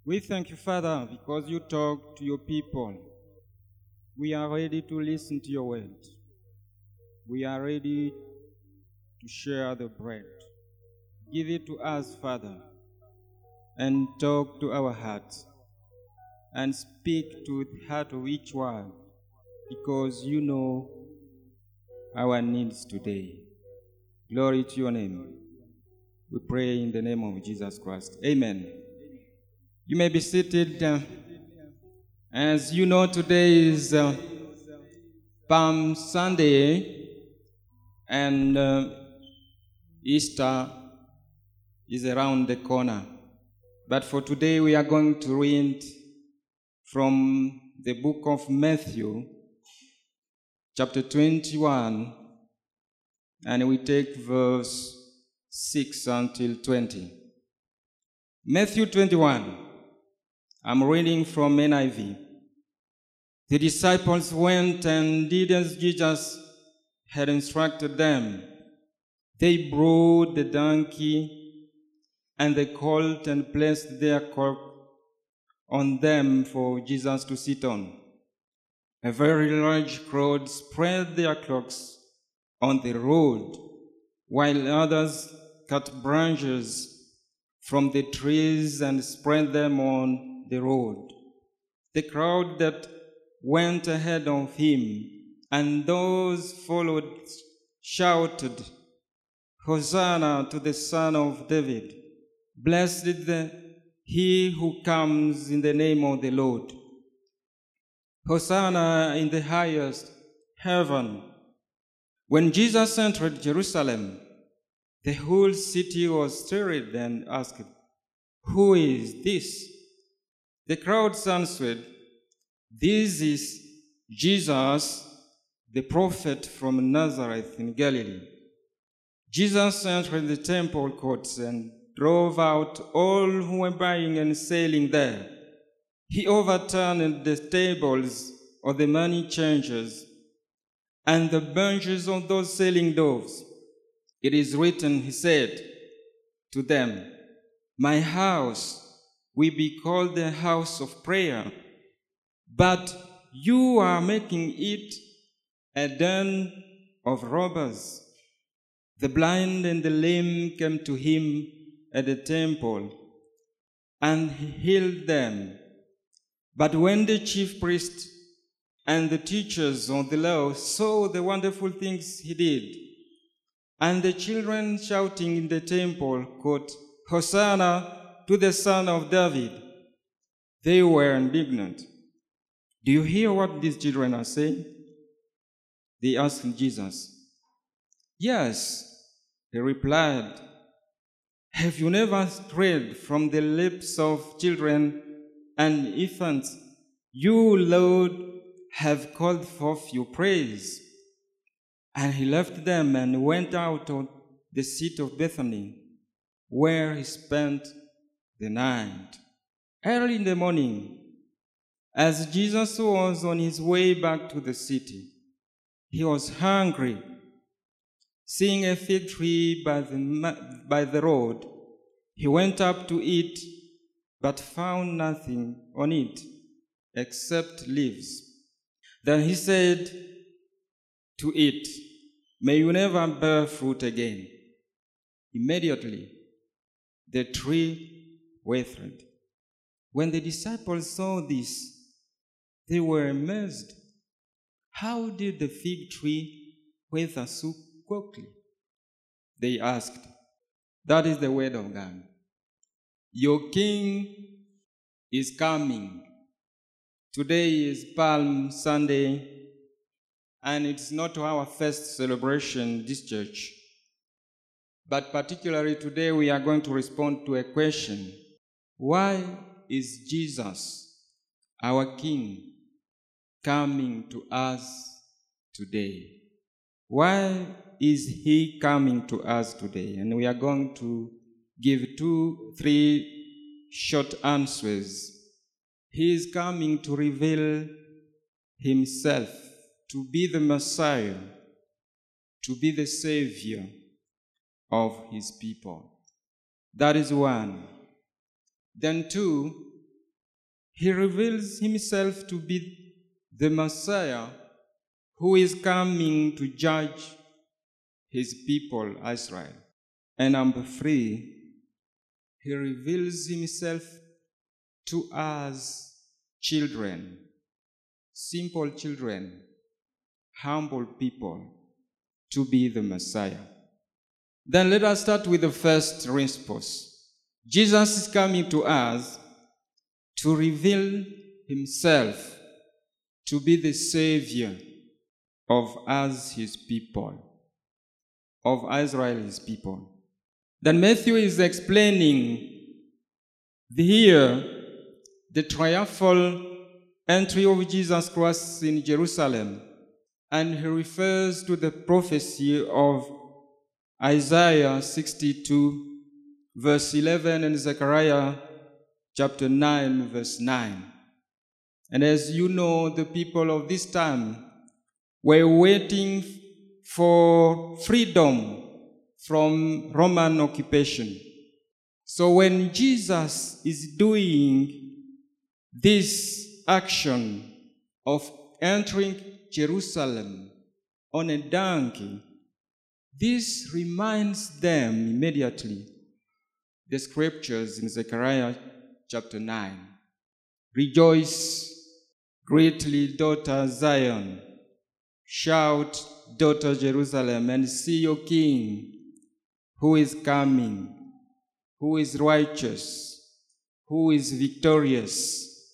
We thank you, Father, because you talk to your people. We are ready to listen to your word. We are ready to share the bread. Give it to us, Father, and talk to our hearts, and speak to the heart of each one, because you know our needs today. Glory to your name. We pray in the name of Jesus Christ. Amen. You may be seated. As you know, today is Palm Sunday, and Easter is around the corner. But for today, we are going to read from the book of Matthew, chapter 21, and we take verse 6 until 20. Matthew 21. I'm reading from NIV. The disciples went and did as Jesus had instructed them. They brought the donkey and the colt and placed their cloak on them for Jesus to sit on. A very large crowd spread their cloaks on the road, while others cut branches from the trees and spread them on the road. The crowd that went ahead of him and those followed shouted, "Hosanna to the Son of David! Blessed is he who comes in the name of the Lord! Hosanna in the highest heaven!" When Jesus entered Jerusalem, the whole city was stirred and asked, "Who is this?" The crowds answered, "This is Jesus, the prophet from Nazareth in Galilee." Jesus entered the temple courts and drove out all who were buying and selling there. He overturned the tables of the money changers and the benches of those selling doves. "It is written," he said to them, "My house will be called the house of prayer, but you are making it a den of robbers." The blind and the lame came to him at the temple, and he healed them. But when the chief priests and the teachers of the law saw the wonderful things he did, and the children shouting in the temple court, "Hosanna to the Son of David," they were indignant. "Do you hear what these children are saying?" they asked Jesus. "Yes," he replied. "Have you never strayed from the lips of children and infants? You, Lord, have called forth your praise." And he left them and went out of the city of Bethany, where he spent the night. Early in the morning, as Jesus was on his way back to the city, he was hungry. Seeing a fig tree by the road, he went up to it, but found nothing on it except leaves. Then he said to it, "May you never bear fruit again." Immediately, the tree withered. When the disciples saw this, they were amazed. "How did the fig tree wither so quickly?" they asked. That is the word of God. Your King is coming. Today is Palm Sunday, and it's not our first celebration in this church. But particularly today, we are going to respond to a question. Why is Jesus, our King, coming to us today? Why is he coming to us today? And we are going to give 2-3 short answers. He is coming to reveal himself, to be the Messiah, to be the Savior of his people. That is one. Then 2, he reveals himself to be the Messiah who is coming to judge his people, Israel. And number 3, he reveals himself to us children, simple children, humble people, to be the Messiah. Then let us start with the first response. Jesus is coming to us to reveal himself to be the Savior of us, his people, of Israel, his people. Then Matthew is explaining here the triumphal entry of Jesus Christ in Jerusalem, and he refers to the prophecy of Isaiah 62, verse 11, and Zechariah chapter 9, verse 9. And as you know, the people of this time were waiting for freedom from Roman occupation. So when Jesus is doing this action of entering Jerusalem on a donkey, this reminds them immediately the scriptures in Zechariah chapter 9. Rejoice greatly, daughter Zion. Shout, daughter Jerusalem, and see your king, who is coming, who is righteous, who is victorious,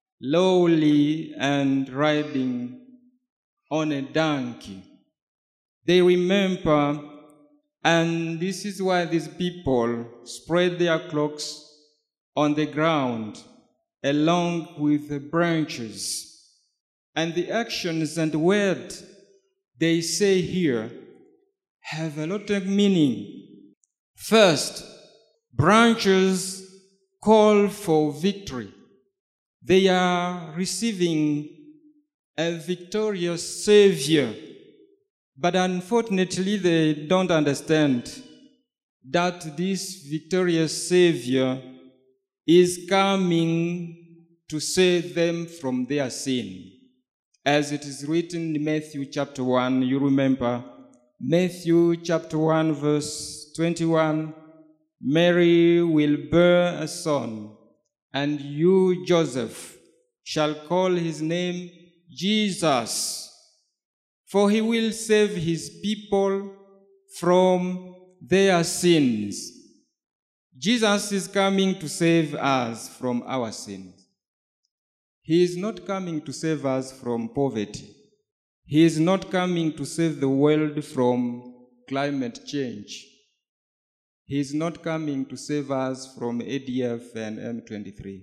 lowly and riding on a donkey. They remember, and this is why these people spread their cloaks on the ground along with the branches. And the actions and words they say here have a lot of meaning. First, branches call for victory. They are receiving a victorious Savior. But unfortunately, they don't understand that this victorious Savior is coming to save them from their sin. As it is written in Matthew chapter 1, you remember, Matthew chapter 1, verse 21, Mary will bear a son, and you, Joseph, shall call his name Jesus, for he will save his people from their sins. Jesus is coming to save us from our sins. He is not coming to save us from poverty. He is not coming to save the world from climate change. He is not coming to save us from ADF and M23.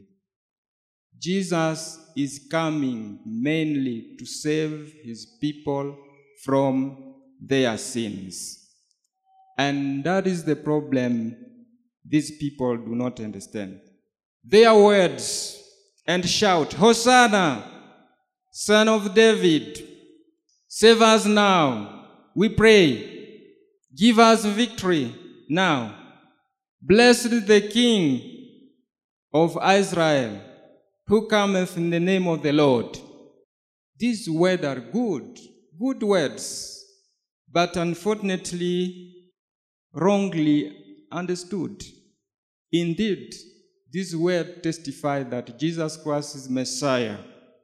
Jesus is coming mainly to save his people from their sins. And that is the problem these people do not understand. Their words and shout, Hosanna, Son of David, save us now, we pray. Give us victory now. Blessed the King of Israel, who cometh in the name of the Lord. These words are good words, but unfortunately wrongly understood. Indeed, this word testifies that Jesus Christ is Messiah.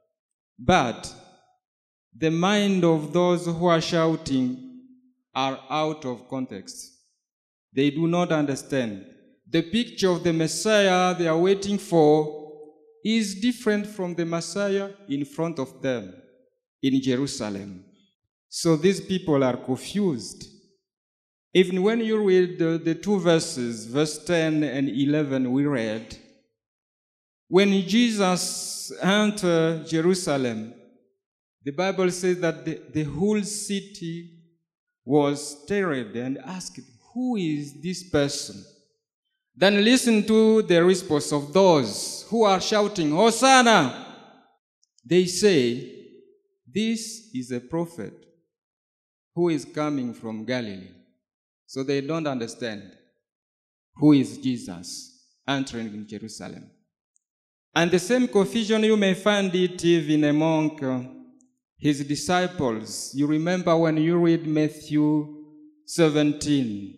But the mind of those who are shouting are out of context. They do not understand. The picture of the Messiah they are waiting for is different from the Messiah in front of them in Jerusalem. So these people are confused. Even when you read the two verses, verse 10 and 11 we read, when Jesus entered Jerusalem, the Bible says that the whole city was stirred and asked, who is this person? Then listen to the response of those who are shouting, Hosanna! They say, this is a prophet who is coming from Galilee. So they don't understand who is Jesus entering in Jerusalem. And the same confusion, you may find it even among his disciples. You remember when you read Matthew 16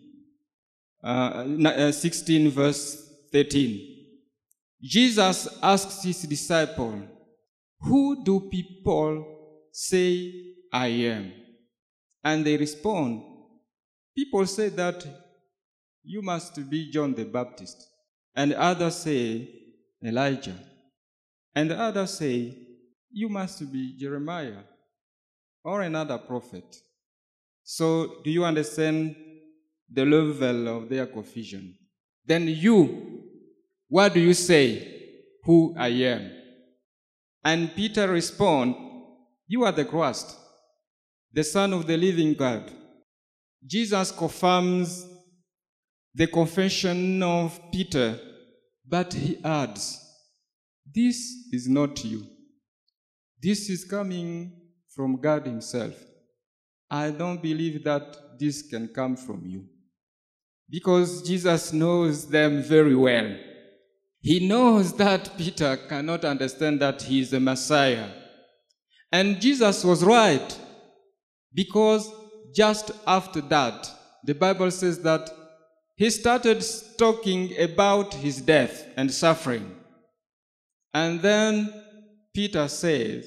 verse 13. Jesus asks his disciple, "Who do people say I am?" And they respond, "People say that you must be John the Baptist, and others say Elijah, and others say you must be Jeremiah or another prophet." So do you understand the level of their confusion? Then you, what do you say who I am? And Peter responds, "You are the Christ, the Son of the living God." Jesus confirms the confession of Peter, but he adds, "This is not you. This is coming from God himself. I don't believe that this can come from you." Because Jesus knows them very well. He knows that Peter cannot understand that he is the Messiah. And Jesus was right, because just after that, the Bible says that he started talking about his death and suffering. And then Peter says,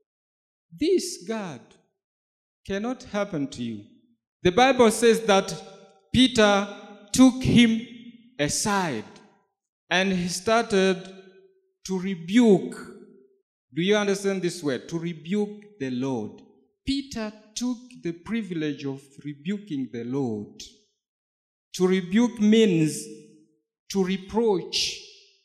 "This, God, cannot happen to you." The Bible says that Peter took him aside and he started to rebuke. Do you understand this word? To rebuke the Lord. Peter took the privilege of rebuking the Lord. To rebuke means to reproach,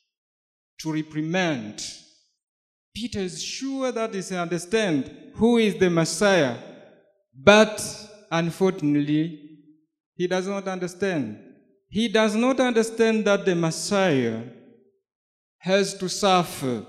to reprimand. Peter is sure that he understands who is the Messiah, but unfortunately, he does not understand. He does not understand that the Messiah has to suffer,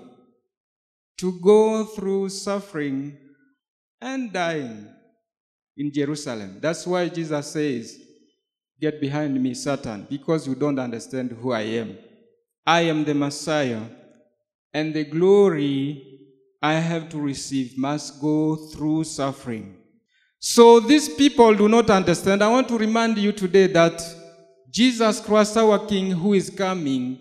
to go through suffering and dying in Jerusalem. That's why Jesus says, "Get behind me, Satan, because you don't understand who I am. I am the Messiah, and the glory I have to receive must go through suffering." So these people do not understand. I want to remind you today that Jesus Christ, our King, who is coming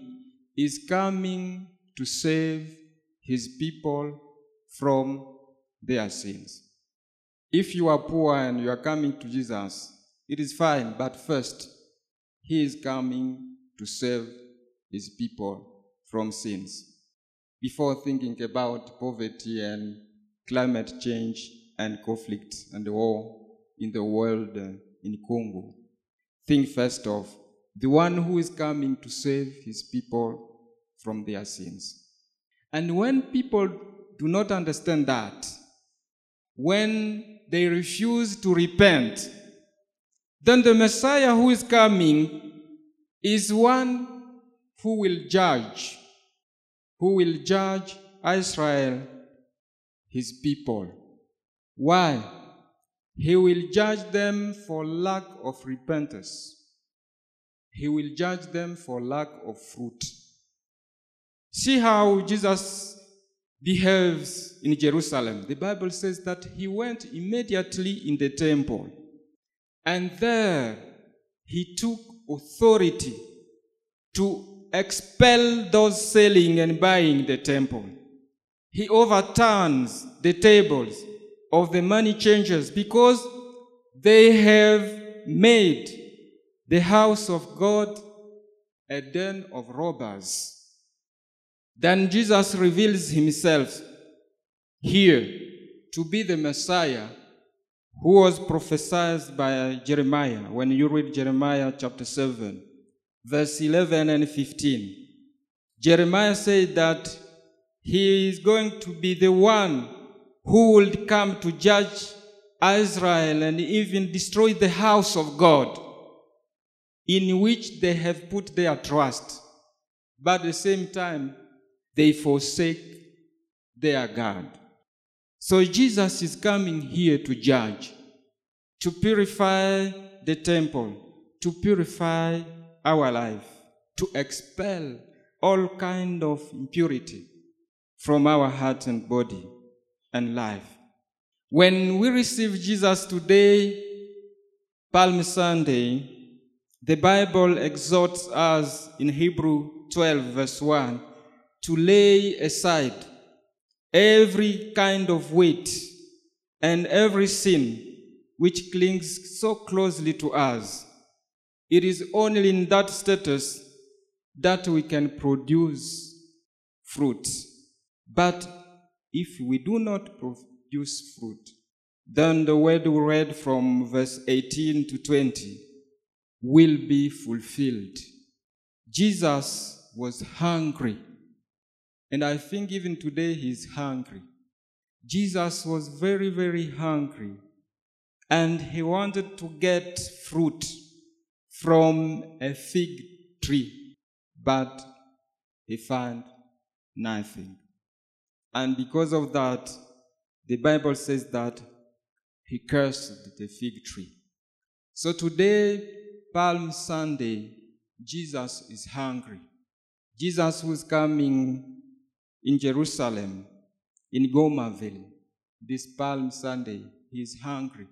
to save his people from their sins. If you are poor and you are coming to Jesus, it is fine, but first, he is coming to save his people from sins. Before thinking about poverty and climate change and conflict and war in the world, in Congo, think first of the one who is coming to save his people from their sins. And when people do not understand that, when they refuse to repent, then the Messiah who is coming is one who will judge Israel, his people. Why? He will judge them for lack of repentance. He will judge them for lack of fruit. See how Jesus behaves in Jerusalem. The Bible says that he went immediately in the temple, and there he took authority to expel those selling and buying the temple. He overturns the tables of the money changers because they have made the house of God a den of robbers. Then Jesus reveals himself here to be the Messiah who was prophesied by Jeremiah. When you read Jeremiah chapter 7, verse 11 and 15, Jeremiah said that he is going to be the one who will come to judge Israel and even destroy the house of God in which they have put their trust. But at the same time, they forsake their God. So Jesus is coming here to judge, to purify the temple, to purify our life, to expel all kind of impurity from our heart and body and life. When we receive Jesus today, Palm Sunday, the Bible exhorts us in Hebrew 12 verse 1 to lay aside every kind of weight and every sin which clings so closely to us. It is only in that status that we can produce fruit. But if we do not produce fruit, then the word we read from verse 18 to 20 will be fulfilled. Jesus was hungry, and I think even today he's hungry. Jesus was very, very hungry, and he wanted to get fruit from a fig tree, but he found nothing. And because of that, the Bible says that he cursed the fig tree. So today, Palm Sunday, Jesus is hungry. Jesus was coming in Jerusalem, in Gomaville, this Palm Sunday. He is hungry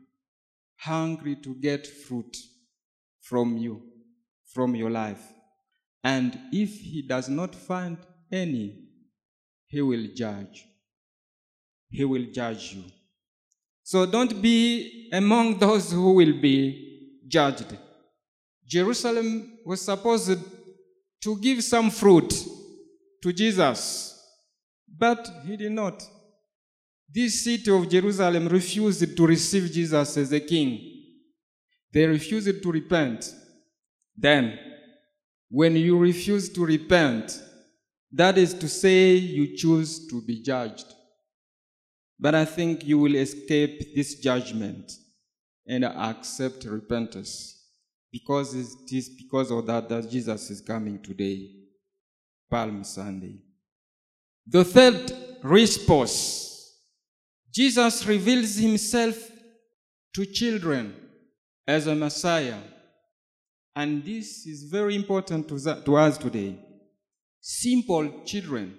to get fruit from you, from your life. And if he does not find any, he will judge. He will judge you. So don't be among those who will be judged. Jerusalem was supposed to give some fruit to Jesus, but he did not. This city of Jerusalem refused to receive Jesus as a king. They refused to repent. Then, when you refuse to repent, that is to say you choose to be judged. But I think you will escape this judgment and accept repentance, because it is because of that Jesus is coming today, Palm Sunday. The third response, Jesus reveals himself to children as a Messiah. And this is very important to us today. Simple children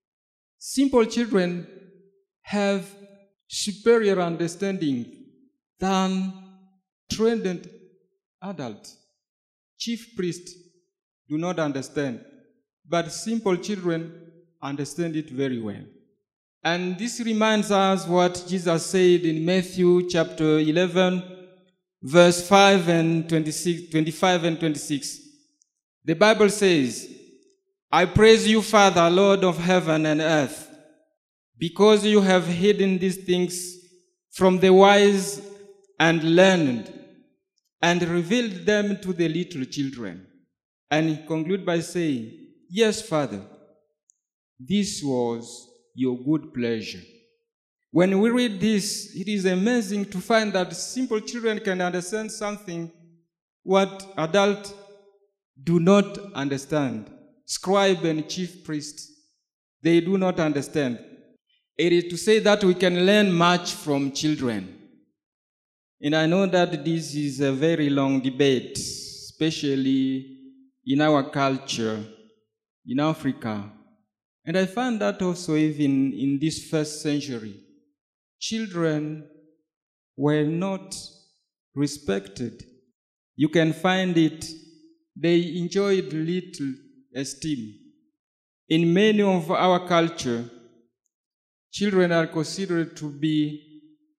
have superior understanding than trained adults. Chief priests do not understand, but simple children understand it very well. And this reminds us what Jesus said in Matthew chapter 11, verse 5 and 26, 25 and 26. The Bible says, I praise you, Father, Lord of heaven and earth, because you have hidden these things from the wise and learned, and revealed them to the little children. And he concludes by saying, yes, Father, this was your good pleasure. When we read this, it is amazing to find that simple children can understand something what adults do not understand. Scribe and chief priests, they do not understand. It is to say that we can learn much from children. And I know that this is a very long debate, especially in our culture, in Africa. And I find that also even in this first century, children were not respected. You can find it, they enjoyed little esteem. In many of our culture, children are considered to be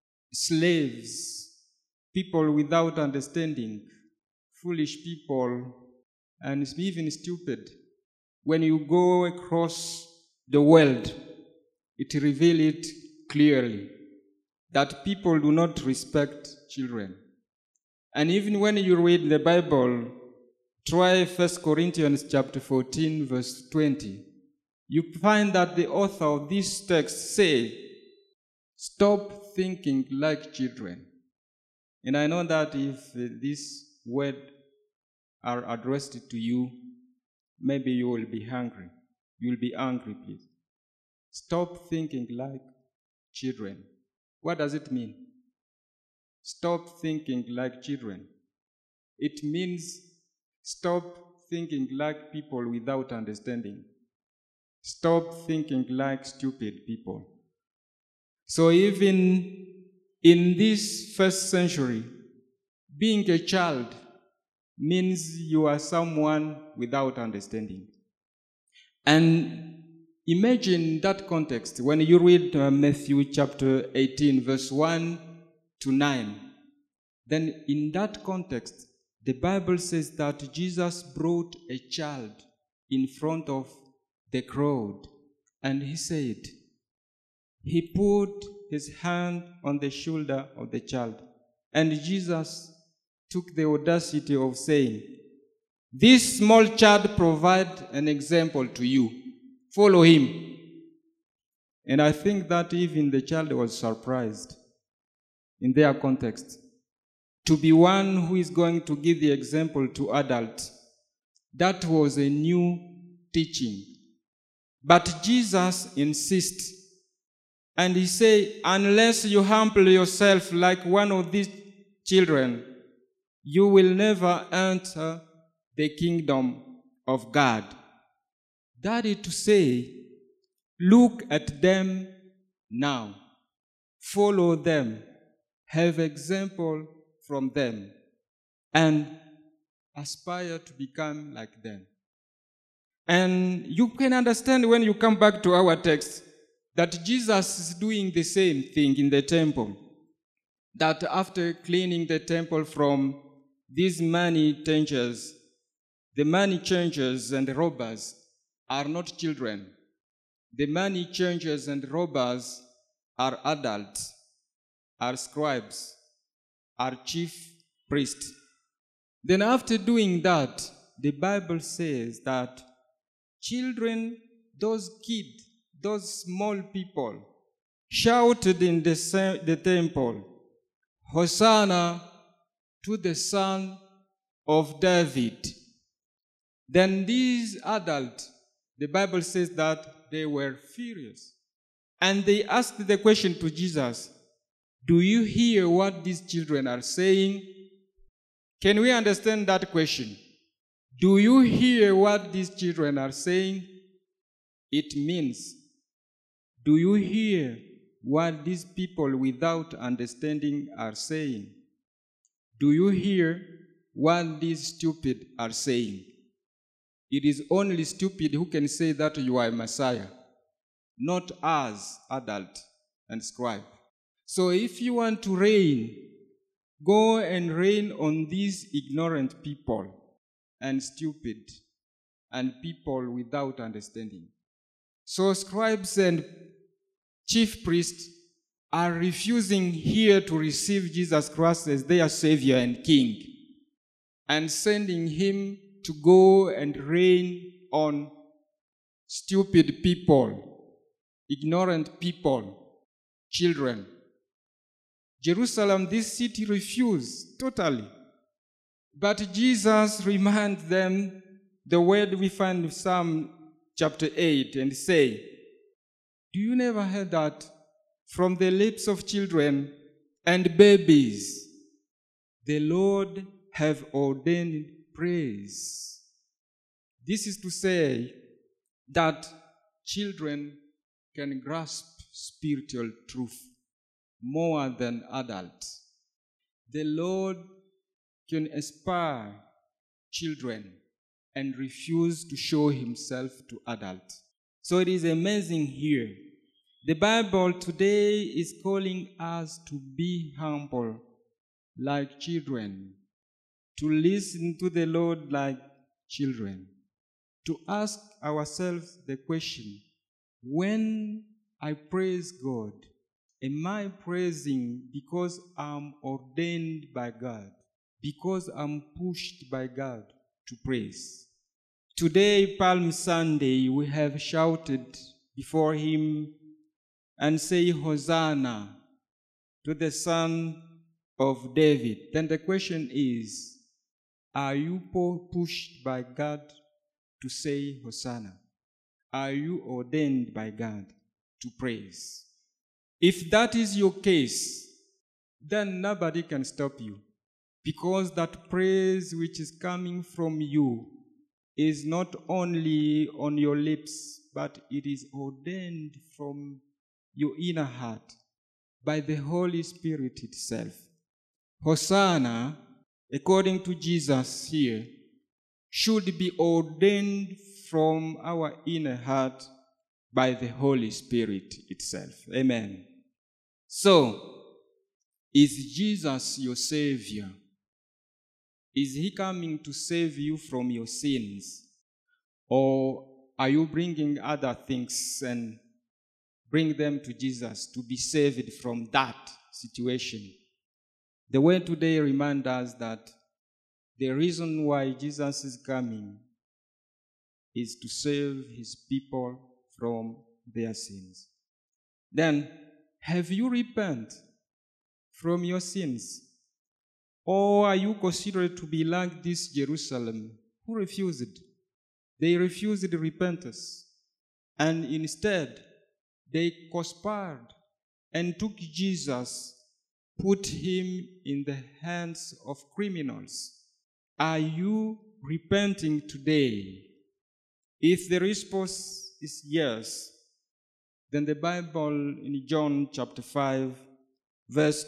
slaves, people without understanding, foolish people, and even stupid. When you go across the world, it reveals it clearly that people do not respect children. And even when you read the Bible, try 1 Corinthians chapter 14, verse 20, you find that the author of this text says, stop thinking like children. And I know that if this word are addressed to you, maybe you will be hungry. You will be angry, please. Stop thinking like children. What does it mean? Stop thinking like children. It means stop thinking like people without understanding. Stop thinking like stupid people. So even in this first century, being a child means you are someone without understanding. And imagine that context when you read Matthew chapter 18, verse 1 to 9. Then in that context, the Bible says that Jesus brought a child in front of the crowd, and he said, he put his hand on the shoulder of the child, and Jesus took the audacity of saying, this small child provides an example to you. Follow him. And I think that even the child was surprised in their context to be one who is going to give the example to adults. That was a new teaching. But Jesus insists, and he said, unless you humble yourself like one of these children, you will never enter the kingdom of God. That is to say, look at them now, follow them, have example from them, and aspire to become like them. And you can understand when you come back to our text that Jesus is doing the same thing in the temple. That after cleaning the temple from these money changers, the money changers and robbers are not children. The money changers and robbers are adults, are scribes, are chief priests. Then after doing that, the Bible says that children, those kids, those small people, shouted in the temple, Hosanna to the Son of David. Then these adults, the Bible says that they were furious. And they asked the question to Jesus, do you hear what these children are saying? Can we understand that question? Do you hear what these children are saying? It means, do you hear what these people without understanding are saying? Do you hear what these stupid are saying? It is only stupid who can say that you are a Messiah, not us, adult and scribe. So if you want to reign, go and reign on these ignorant people and stupid and people without understanding. So scribes and chief priests are refusing here to receive Jesus Christ as their Savior and King and sending him to go and reign on stupid people, ignorant people, children. Jerusalem, this city, refused totally. But Jesus reminded them the word we find in Psalm chapter 8 and say, do you never hear that from the lips of children and babies, the Lord have ordained praise? This is to say that children can grasp spiritual truth more than adults. The Lord can inspire children and refuse to show himself to adults. So it is amazing here. The Bible today is calling us to be humble like children, to listen to the Lord like children, to ask ourselves the question, when I praise God, am I praising because I'm ordained by God, because I'm pushed by God to praise? Today, Palm Sunday, we have shouted before him and say, Hosanna to the Son of David. Then the question is, are you pushed by God to say Hosanna? Are you ordained by God to praise? If that is your case, then nobody can stop you, because that praise which is coming from you is not only on your lips, but it is ordained from your inner heart by the Holy Spirit itself. Hosanna, according to Jesus here, should be ordained from our inner heart by the Holy Spirit itself. Amen. So, is Jesus your Savior? Is he coming to save you from your sins? Or are you bringing other things and bring them to Jesus to be saved from that situation? The word today reminds us that the reason why Jesus is coming is to save his people from their sins. Then, have you repented from your sins? Or are you considered to be like this Jerusalem who refused? They refused repentance, and instead they conspired and took Jesus, put him in the hands of criminals. Are you repenting today? If the response is yes, then the Bible in John chapter 5, verse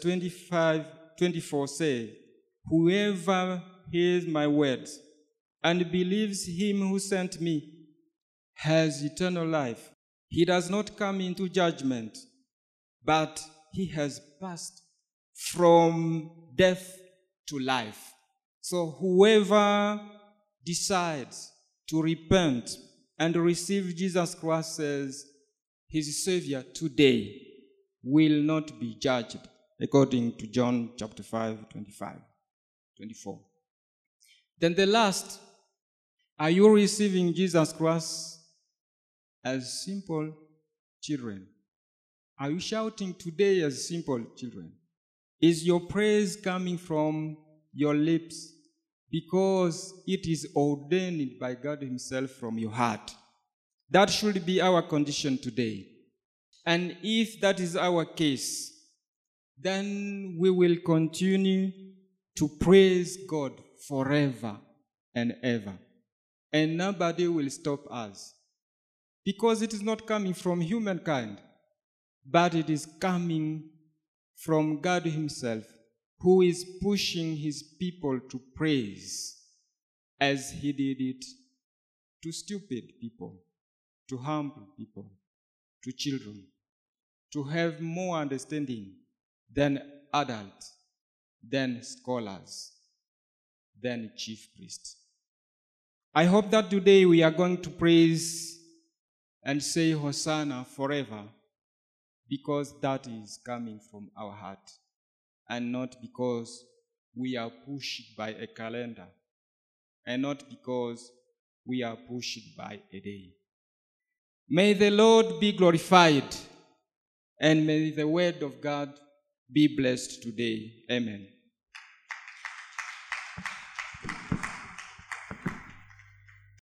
24 says, "Whoever hears my words and believes him who sent me has eternal life. He does not come into judgment, but he has passed from death to life." So whoever decides to repent and receive Jesus Christ as his Savior today will not be judged, according to John chapter 5, 24. Then the last, are you receiving Jesus Christ as simple children? Are you shouting today as simple children? Is your praise coming from your lips because it is ordained by God himself from your heart? That should be our condition today. And if that is our case, then we will continue to praise God forever and ever. And nobody will stop us. Because it is not coming from humankind, but it is coming from God himself, who is pushing his people to praise, as he did it to stupid people, to humble people, to children, to have more understanding than adults, than scholars, than chief priests. I hope that today we are going to praise and say Hosanna forever, because that is coming from our heart, and not because we are pushed by a calendar, and not because we are pushed by a day. May the Lord be glorified, and may the word of God be blessed today. Amen.